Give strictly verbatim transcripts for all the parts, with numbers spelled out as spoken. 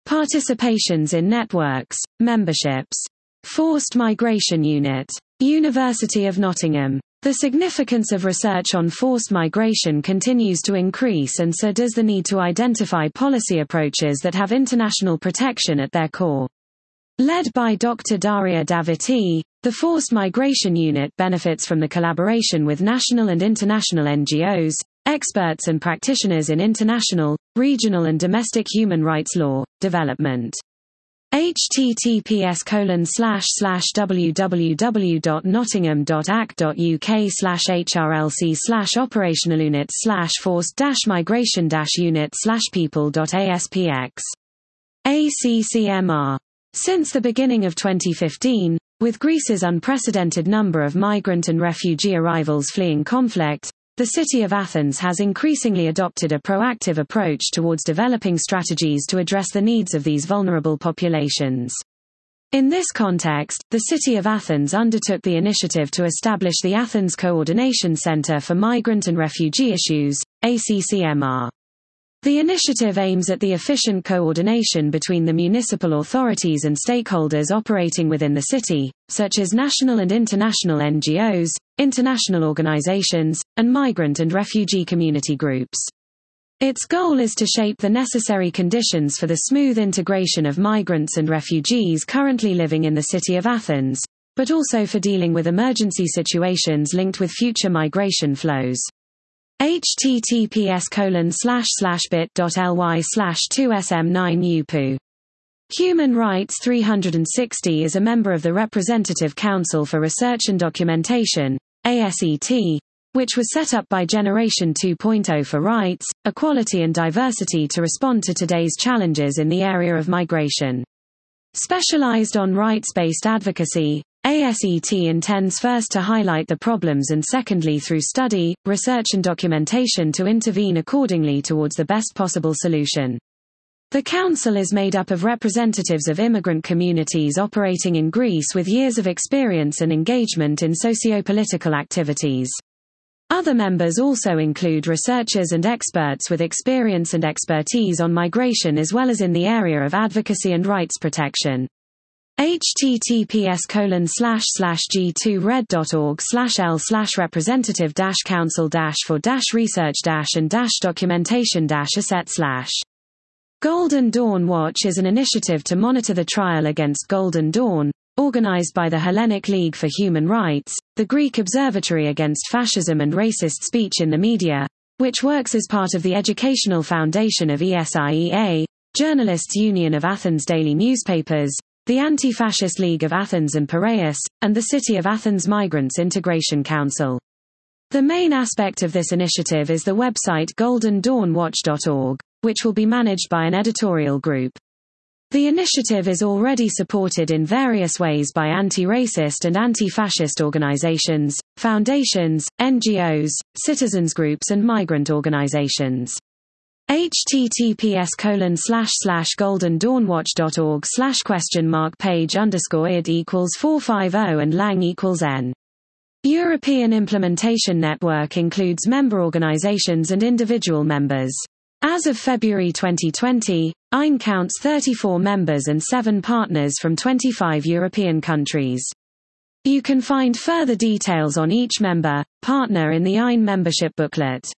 Participations in networks, memberships. Forced Migration Unit. University of Nottingham. The significance of research on forced migration continues to increase, and so does the need to identify policy approaches that have international protection at their core. Led by Doctor Daria Daviti, the Forced Migration Unit benefits from the collaboration with national and international N G Os, experts and practitioners in international, regional and domestic human rights law, development. https colon slash slash www.nottingham.ac.uk slash hrlc slash operationalunit slash forced dash migration dash unit slash people.aspx. A C C M R. Since the beginning of twenty fifteen, with Greece's unprecedented number of migrant and refugee arrivals fleeing conflict, the City of Athens has increasingly adopted a proactive approach towards developing strategies to address the needs of these vulnerable populations. In this context, the City of Athens undertook the initiative to establish the Athens Coordination Center for Migrant and Refugee Issues, A C C M R. The initiative aims at the efficient coordination between the municipal authorities and stakeholders operating within the city, such as national and international N G Os, international organizations, and migrant and refugee community groups. Its goal is to shape the necessary conditions for the smooth integration of migrants and refugees currently living in the City of Athens, but also for dealing with emergency situations linked with future migration flows. https colon slash slash bit.ly slash 2sm9upu. Human Rights three sixty is a member of the Representative Council for Research and Documentation, A S E T, which was set up by Generation two point oh for rights, equality and diversity to respond to today's challenges in the area of migration. Specialized on rights-based advocacy, A S E T intends first to highlight the problems and secondly through study, research and documentation to intervene accordingly towards the best possible solution. The Council is made up of representatives of immigrant communities operating in Greece with years of experience and engagement in socio-political activities. Other members also include researchers and experts with experience and expertise on migration as well as in the area of advocacy and rights protection. https colon slash slash g2red.org slash l slash representative dash council dash for dash research dash and dash documentation dash asset slash. Golden Dawn Watch is an initiative to monitor the trial against Golden Dawn, organized by the Hellenic League for Human Rights, the Greek Observatory Against Fascism and Racist Speech in the Media, which works as part of the Educational Foundation of E S I E A, Journalists Union of Athens Daily Newspapers, the Anti-Fascist League of Athens and Piraeus, and the City of Athens Migrants Integration Council. The main aspect of this initiative is the website golden dawn watch dot org, which will be managed by an editorial group. The initiative is already supported in various ways by anti-racist and anti-fascist organizations, foundations, N G Os, citizens groups and migrant organizations. https colon slash slash golden dawn watch dot org slash question mark page underscore id equals four fifty and lang equals n. European Implementation Network includes member organizations and individual members. As of February twenty twenty, E I N counts thirty-four members and seven partners from twenty-five European countries. You can find further details on each member, partner in the E I N membership booklet.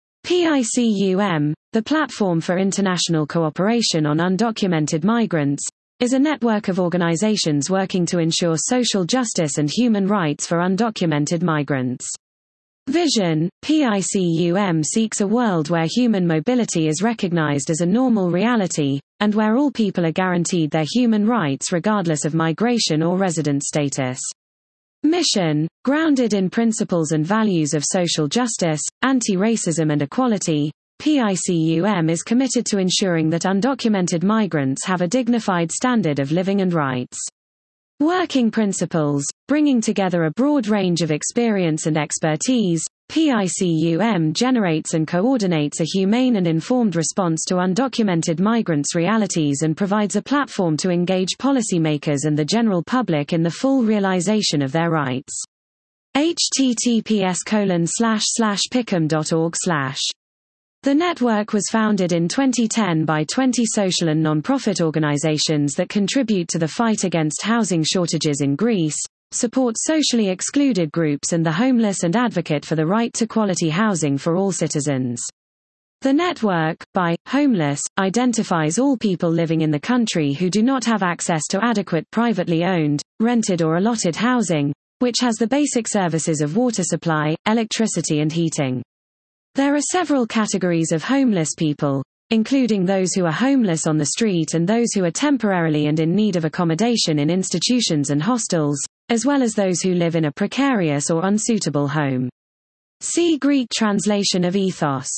PICUM, the Platform for International Cooperation on Undocumented Migrants, is a network of organizations working to ensure social justice and human rights for undocumented migrants. Vision, PICUM seeks a world where human mobility is recognized as a normal reality, and where all people are guaranteed their human rights regardless of migration or resident status. Mission, grounded in principles and values of social justice, anti-racism and equality, PICUM is committed to ensuring that undocumented migrants have a dignified standard of living and rights. Working principles, bringing together a broad range of experience and expertise, PICUM generates and coordinates a humane and informed response to undocumented migrants' realities and provides a platform to engage policymakers and the general public in the full realization of their rights. https colon slash slash picum dot org slash The network was founded in twenty ten by twenty social and non-profit organizations that contribute to the fight against housing shortages in Greece, support socially excluded groups and the homeless, and advocate for the right to quality housing for all citizens. The network, by homeless, identifies all people living in the country who do not have access to adequate privately owned, rented or allotted housing, which has the basic services of water supply, electricity and heating. There are several categories of homeless people, including those who are homeless on the street and those who are temporarily and in need of accommodation in institutions and hostels, as well as those who live in a precarious or unsuitable home. See Greek translation of ethos.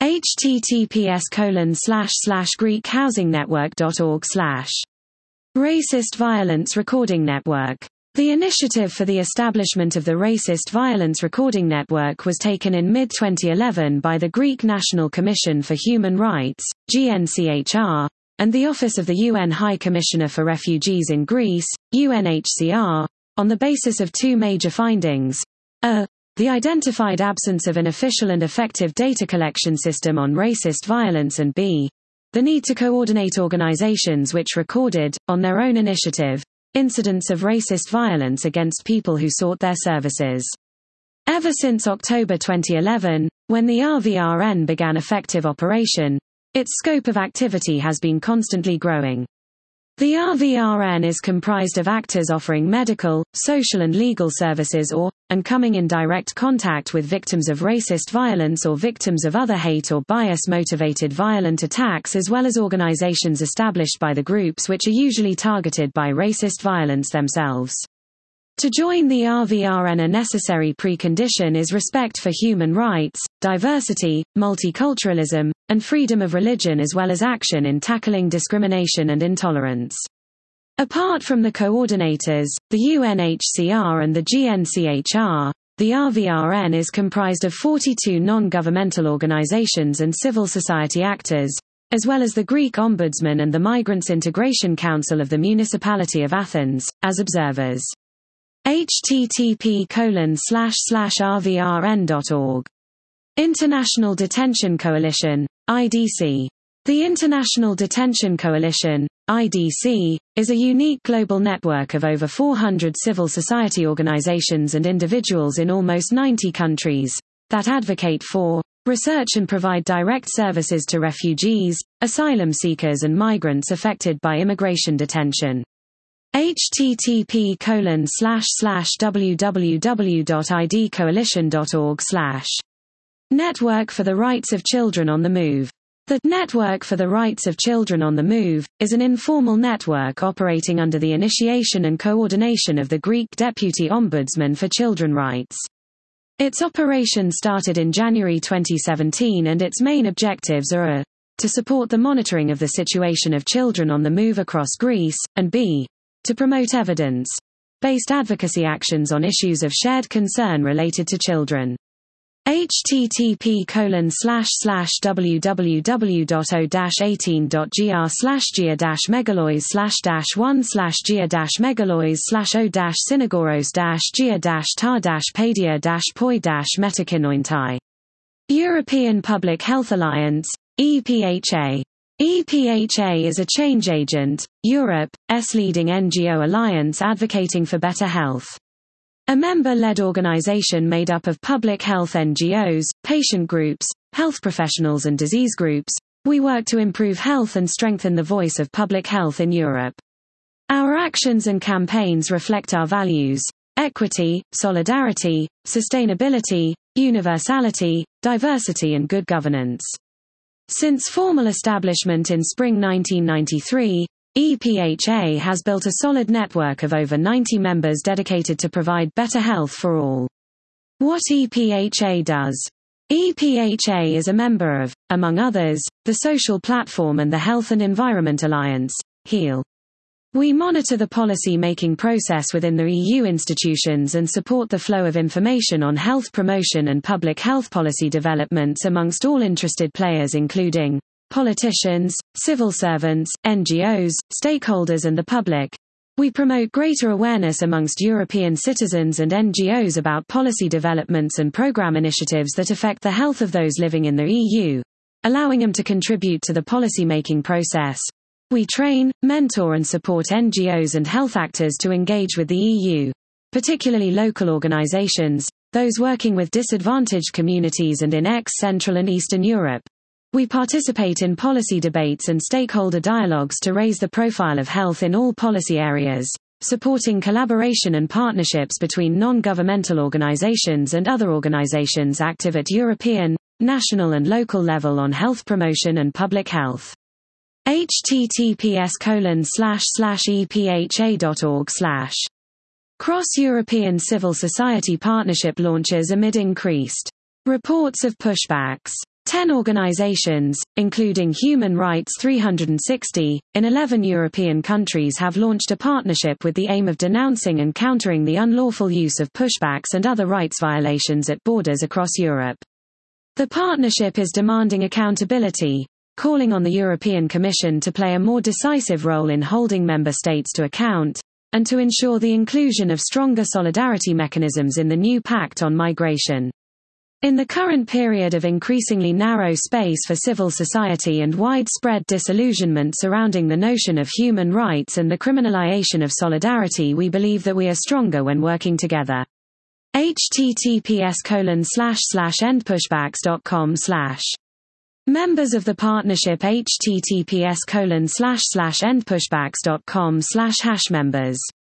https colon slash slash greek housing network dot org slash Racist Violence Recording Network. The initiative for the establishment of the Racist Violence Recording Network was taken in mid twenty eleven by the Greek National Commission for Human Rights, G N C H R, and the Office of the U N High Commissioner for Refugees in Greece, U N H C R, on the basis of two major findings. A. The identified absence of an official and effective data collection system on racist violence, and B. The need to coordinate organizations which recorded, on their own initiative, incidents of racist violence against people who sought their services. Ever since October twenty eleven, when the R V R N began effective operation, its scope of activity has been constantly growing. The R V R N is comprised of actors offering medical, social and legal services or, and coming in direct contact with victims of racist violence or victims of other hate or bias-motivated violent attacks, as well as organizations established by the groups which are usually targeted by racist violence themselves. To join the R V R N, a necessary precondition is respect for human rights, diversity, multiculturalism, and freedom of religion, as well as action in tackling discrimination and intolerance. Apart from the coordinators, the U N H C R and the G N C H R, the R V R N is comprised of forty-two non-governmental organizations and civil society actors, as well as the Greek Ombudsman and the Migrants Integration Council of the Municipality of Athens, as observers. http colon slash slash r v r n dot org. International Detention Coalition, I D C. The International Detention Coalition, I D C, is a unique global network of over four hundred civil society organizations and individuals in almost ninety countries, that advocate for, research and provide direct services to refugees, asylum seekers and migrants affected by immigration detention. http colon slash slash www dot i d coalition dot org slash Network for the Rights of Children on the Move. The Network for the Rights of Children on the Move is an informal network operating under the initiation and coordination of the Greek Deputy Ombudsman for Children Rights. Its operation started in January twenty seventeen, and its main objectives are a. To support the monitoring of the situation of children on the move across Greece, and b. To promote evidence-based advocacy actions on issues of shared concern related to children. http colon slash slash www dot o dash eighteen dot gr slash gia dash megalois slash dash one slash gia dash megalois slash o dash synagoros dash gia dash tar dash padia dash poi dash metakinointai. European Public Health Alliance, E P H A. E P H A is a change agent, Europe's leading N G O alliance advocating for better health. A member-led organization made up of public health N G Os, patient groups, health professionals and disease groups, we work to improve health and strengthen the voice of public health in Europe. Our actions and campaigns reflect our values: equity, solidarity, sustainability, universality, diversity and good governance. Since formal establishment in spring nineteen ninety-three, E P H A has built a solid network of over ninety members dedicated to provide better health for all. What E P H A does. E P H A is a member of, among others, the Social Platform and the Health and Environment Alliance, HEAL. We monitor the policy-making process within the E U institutions and support the flow of information on health promotion and public health policy developments amongst all interested players, including politicians, civil servants, N G Os, stakeholders and the public. We promote greater awareness amongst European citizens and N G Os about policy developments and program initiatives that affect the health of those living in the E U. allowing them to contribute to the policy-making process. We train, mentor and support N G Os and health actors to engage with the E U, particularly local organizations, those working with disadvantaged communities and in ex-Central and Eastern Europe. We participate in policy debates and stakeholder dialogues to raise the profile of health in all policy areas, supporting collaboration and partnerships between non-governmental organizations and other organizations active at European, national and local level on health promotion and public health. https colon slash slash epha.org slash Cross-European Civil Society Partnership launches amid increased reports of pushbacks. Ten organizations, including Human Rights three hundred sixty, in eleven European countries have launched a partnership with the aim of denouncing and countering the unlawful use of pushbacks and other rights violations at borders across Europe. The partnership is demanding accountability, calling on the European Commission to play a more decisive role in holding member states to account, and to ensure the inclusion of stronger solidarity mechanisms in the new Pact on Migration. In the current period of increasingly narrow space for civil society and widespread disillusionment surrounding the notion of human rights and the criminalization of solidarity, we believe that we are stronger when working together. https colon slash slash endpushbacks.com slash Members of the partnership https colon slash slash endpushbacks.com slash hash members